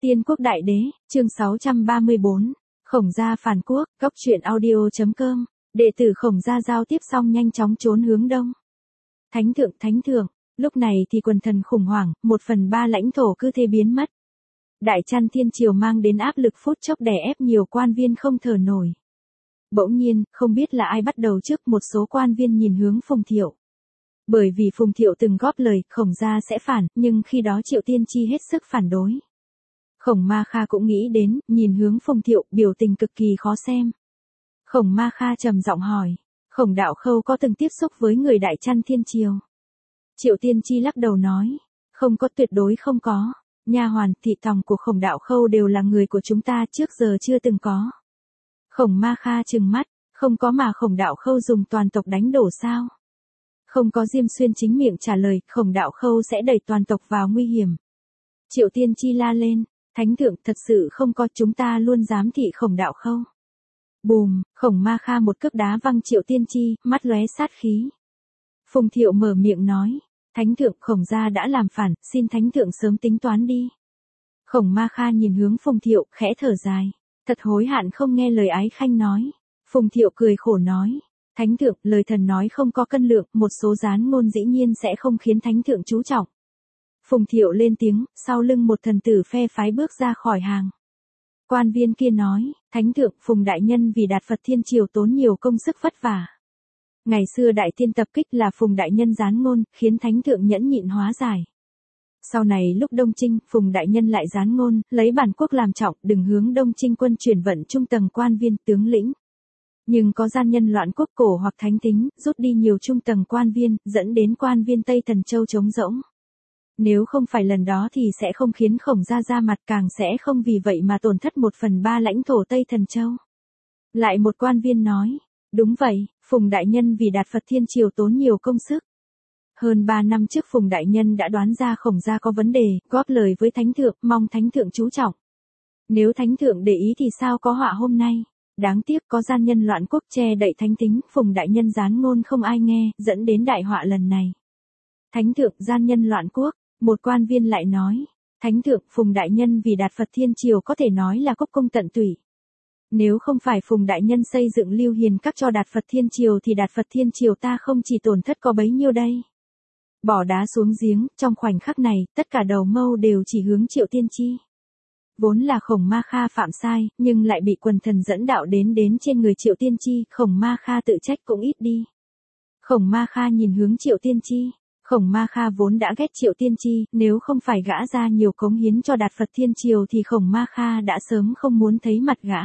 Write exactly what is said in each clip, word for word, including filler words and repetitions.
Tiên quốc đại đế, chương sáu trăm ba mươi bốn, Khổng gia phản quốc, góc truyện audio.com, đệ tử Khổng gia giao tiếp xong nhanh chóng trốn hướng đông. Thánh thượng, thánh thượng, lúc này thì quần thần khủng hoảng, một phần ba lãnh thổ cứ thế biến mất. Đại Trăn Thiên Triều mang đến áp lực phút chốc đè ép nhiều quan viên không thở nổi. Bỗng nhiên, không biết là ai bắt đầu trước, một số quan viên nhìn hướng Phùng Thiệu. Bởi vì Phùng Thiệu từng góp lời, Khổng gia sẽ phản, nhưng khi đó Triệu Tiên Chi hết sức phản đối. Khổng Ma Kha cũng nghĩ đến, nhìn hướng Phùng Thiệu, biểu tình cực kỳ khó xem. Khổng Ma Kha trầm giọng hỏi, Khổng Đạo Khâu có từng tiếp xúc với người Đại Trăn Thiên Triều? Triệu Tiên Chi lắc đầu nói, không có, tuyệt đối không có. Nha hoàn, thị tòng của Khổng Đạo Khâu đều là người của chúng ta, trước giờ chưa từng có. Khổng Ma Kha trừng mắt, không có mà Khổng Đạo Khâu dùng toàn tộc đánh đổ sao? Không có. Diêm Xuyên chính miệng trả lời, Khổng Đạo Khâu sẽ đẩy toàn tộc vào nguy hiểm. Triệu Tiên Chi la lên, thánh thượng, thật sự không có, chúng ta luôn giám thị Khổng Đạo Khâu. Bùm, Khổng Ma Kha một cước đá văng Triệu Tiên Chi, mắt lóe sát khí. Phùng Thiệu mở miệng nói, thánh thượng, Khổng gia đã làm phản, xin thánh thượng sớm tính toán đi. Khổng Ma Kha nhìn hướng Phùng Thiệu, khẽ thở dài, thật hối hận không nghe lời ái khanh nói. Phùng Thiệu cười khổ nói, thánh thượng, lời thần nói không có cân lượng, một số gián ngôn dĩ nhiên sẽ không khiến thánh thượng chú trọng. Phùng Thiệu lên tiếng, sau lưng một thần tử phe phái bước ra khỏi hàng. Quan viên kia nói, thánh thượng, Phùng đại nhân vì đạt Phật Thiên Triều tốn nhiều công sức vất vả. Ngày xưa đại tiên tập kích là Phùng đại nhân gián ngôn, khiến thánh thượng nhẫn nhịn hóa giải. Sau này lúc Đông Trinh, Phùng đại nhân lại gián ngôn, lấy bản quốc làm trọng, đừng hướng Đông Trinh quân chuyển vận trung tầng quan viên, tướng lĩnh. Nhưng có gian nhân loạn quốc cổ hoặc thánh tính, rút đi nhiều trung tầng quan viên, dẫn đến quan viên Tây Thần Châu trống rỗng. Nếu không phải lần đó thì sẽ không khiến Khổng gia ra mặt, càng sẽ không vì vậy mà tổn thất một phần ba lãnh thổ Tây Thần Châu. Lại một quan viên nói, đúng vậy, Phùng đại nhân vì đạt Phật Thiên Triều tốn nhiều công sức. Hơn ba năm trước Phùng đại nhân đã đoán ra Khổng gia có vấn đề, góp lời với thánh thượng, mong thánh thượng chú trọng. Nếu thánh thượng để ý thì sao có họa hôm nay. Đáng tiếc có gian nhân loạn quốc che đậy thánh tính, Phùng đại nhân gián ngôn không ai nghe, dẫn đến đại họa lần này. Thánh thượng, gian nhân loạn quốc, một quan viên lại nói, thánh thượng, Phùng đại nhân vì đạt Phật Thiên Triều có thể nói là cốc công tận tủy. Nếu không phải Phùng đại nhân xây dựng Lưu Hiền Các cho đạt Phật Thiên Triều thì đạt Phật Thiên Triều ta không chỉ tổn thất có bấy nhiêu đây. Bỏ đá xuống giếng, trong khoảnh khắc này, tất cả đầu mâu đều chỉ hướng Triệu Tiên Chi. Vốn là Khổng Ma Kha phạm sai, nhưng lại bị quần thần dẫn đạo đến đến trên người Triệu Tiên Chi, Khổng Ma Kha tự trách cũng ít đi. Khổng Ma Kha nhìn hướng Triệu Tiên Chi, Khổng Ma Kha vốn đã ghét Triệu Tiên Chi, nếu không phải gã ra nhiều cống hiến cho đạt Phật Thiên Triều thì Khổng Ma Kha đã sớm không muốn thấy mặt gã.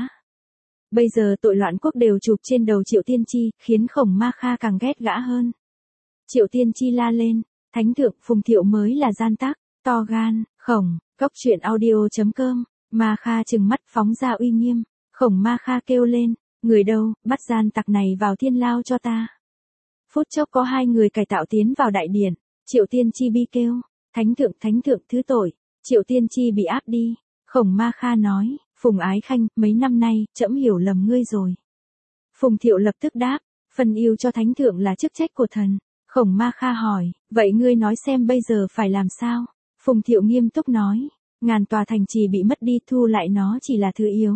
Bây giờ tội loạn quốc đều chụp trên đầu Triệu Tiên Chi, khiến Khổng Ma Kha càng ghét gã hơn. Triệu Tiên Chi la lên, thánh thượng, Phùng Thiệu mới là gian tác, to gan, Khổng. Góc truyện audio.com, Ma Kha trừng mắt phóng ra uy nghiêm, Khổng Ma Kha kêu lên, người đâu, bắt gian tặc này vào thiên lao cho ta. Phút chốc có hai người cải tạo tiến vào đại điện, Triệu Tiên Chi bi kêu, thánh thượng, thánh thượng thứ tội, Triệu Tiên Chi bị áp đi. Khổng Ma Kha nói, Phùng ái khanh, mấy năm nay, trẫm hiểu lầm ngươi rồi. Phùng Thiệu lập tức đáp, phần yêu cho thánh thượng là chức trách của thần. Khổng Ma Kha hỏi, vậy ngươi nói xem bây giờ phải làm sao? Phùng Thiệu nghiêm túc nói, ngàn tòa thành trì bị mất đi, thu lại nó chỉ là thứ yếu.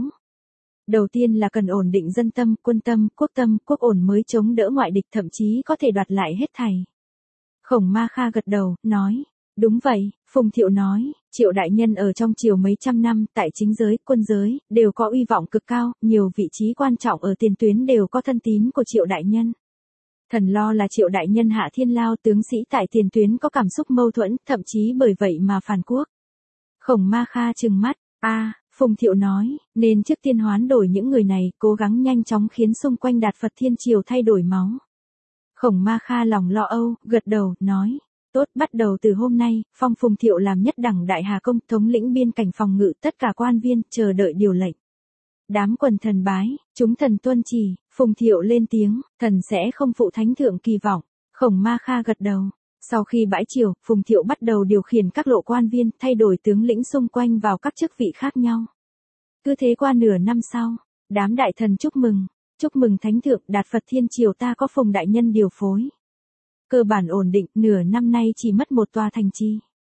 Đầu tiên là cần ổn định dân tâm, quân tâm, quốc tâm, quốc ổn mới chống đỡ ngoại địch, thậm chí có thể đoạt lại hết thảy. Khổng Ma Kha gật đầu, nói, đúng vậy. Phùng Thiệu nói, Triệu đại nhân ở trong triều mấy trăm năm, tại chính giới, quân giới, đều có uy vọng cực cao, nhiều vị trí quan trọng ở tiền tuyến đều có thân tín của Triệu đại nhân. Thần lo là Triệu đại nhân hạ thiên lao, tướng sĩ tại tiền tuyến có cảm xúc mâu thuẫn, thậm chí bởi vậy mà phản quốc. Khổng Ma Kha trừng mắt, a, à, Phùng Thiệu nói, nên trước tiên hoán đổi những người này, cố gắng nhanh chóng khiến xung quanh đạt Phật Thiên Triều thay đổi máu. Khổng Ma Kha lòng lo âu, gật đầu, nói, tốt, bắt đầu từ hôm nay, phong Phùng Thiệu làm nhất đẳng đại hà công, thống lĩnh biên cảnh phòng ngự, tất cả quan viên, chờ đợi điều lệnh. Đám quần thần bái, chúng thần tuân chỉ, Phùng Thiệu lên tiếng, thần sẽ không phụ thánh thượng kỳ vọng. Khổng Ma Kha gật đầu. Sau khi bãi triều, Phùng Thiệu bắt đầu điều khiển các lộ quan viên, thay đổi tướng lĩnh xung quanh vào các chức vị khác nhau. Cứ thế qua nửa năm sau, đám đại thần chúc mừng, chúc mừng thánh thượng, đạt Phật Thiên Triều ta có Phùng đại nhân điều phối. Cơ bản ổn định, nửa năm nay chỉ mất một tòa thành trì.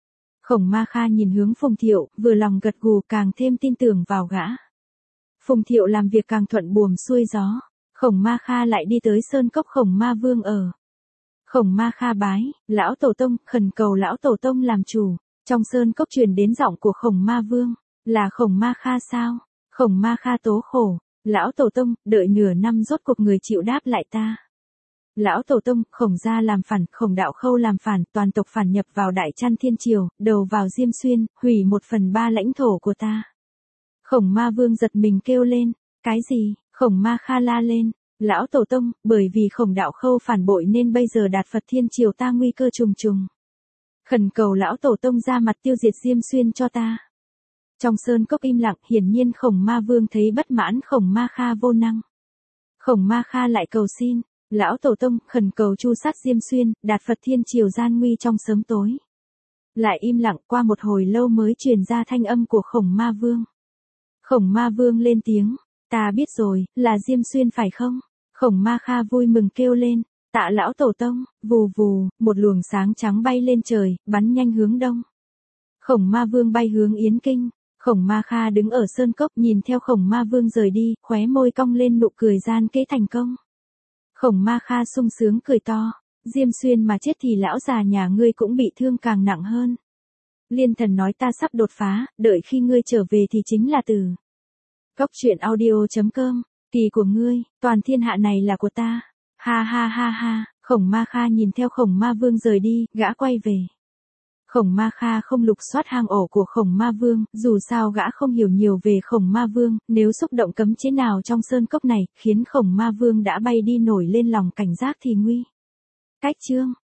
Khổng Ma Kha nhìn hướng Phùng Thiệu, vừa lòng gật gù càng thêm tin tưởng vào gã. Phùng Thiệu làm việc càng thuận buồm xuôi gió. Khổng Ma Kha lại đi tới sơn cốc Khổng Ma Vương ở. Khổng Ma Kha bái, lão tổ tông, khẩn cầu lão tổ tông làm chủ. Trong sơn cốc truyền đến giọng của Khổng Ma Vương, là Khổng Ma Kha sao? Khổng Ma Kha tố khổ, lão tổ tông, đợi nửa năm rốt cuộc người chịu đáp lại ta. Lão tổ tông, Khổng gia làm phản, Khổng đạo khâu làm phản, toàn tộc phản nhập vào Đại Trăn Thiên Triều, đầu vào Diêm Xuyên, hủy một phần ba lãnh thổ của ta. Khổng Ma Vương giật mình kêu lên, cái gì? Khổng Ma Kha la lên, lão tổ tông, bởi vì Khổng đạo khâu phản bội nên bây giờ Đạt Phật Thiên Triều ta nguy cơ trùng trùng. Khẩn cầu lão tổ tông ra mặt tiêu diệt Diêm Xuyên cho ta. Trong sơn cốc im lặng, hiển nhiên Khổng Ma Vương thấy bất mãn Khổng Ma Kha vô năng. Khổng Ma Kha lại cầu xin, lão tổ tông, khẩn cầu chu sát Diêm Xuyên, Đạt Phật Thiên Triều gian nguy trong sớm tối. Lại im lặng, qua một hồi lâu mới truyền ra thanh âm của Khổng Ma Vương. Khổng Ma Vương lên tiếng, ta biết rồi, là Diêm Xuyên phải không? Khổng Ma Kha vui mừng kêu lên, tạ lão tổ tông, vù vù, một luồng sáng trắng bay lên trời, bắn nhanh hướng đông. Khổng Ma Vương bay hướng Yến Kinh. Khổng Ma Kha đứng ở sơn cốc nhìn theo Khổng Ma Vương rời đi, khóe môi cong lên nụ cười gian kế thành công. Khổng Ma Kha sung sướng cười to, Diêm Xuyên mà chết thì lão già nhà ngươi cũng bị thương càng nặng hơn. Liên Thần nói ta sắp đột phá, đợi khi ngươi trở về thì chính là từ. Cốc truyện audio chấm com, kỳ của ngươi, toàn thiên hạ này là của ta. Ha ha ha ha, Khổng Ma Kha nhìn theo Khổng Ma Vương rời đi, gã quay về. Khổng Ma Kha không lục soát hang ổ của Khổng Ma Vương, dù sao gã không hiểu nhiều về Khổng Ma Vương, nếu xúc động cấm chế nào trong sơn cốc này, khiến Khổng Ma Vương đã bay đi nổi lên lòng cảnh giác thì nguy. Cách chương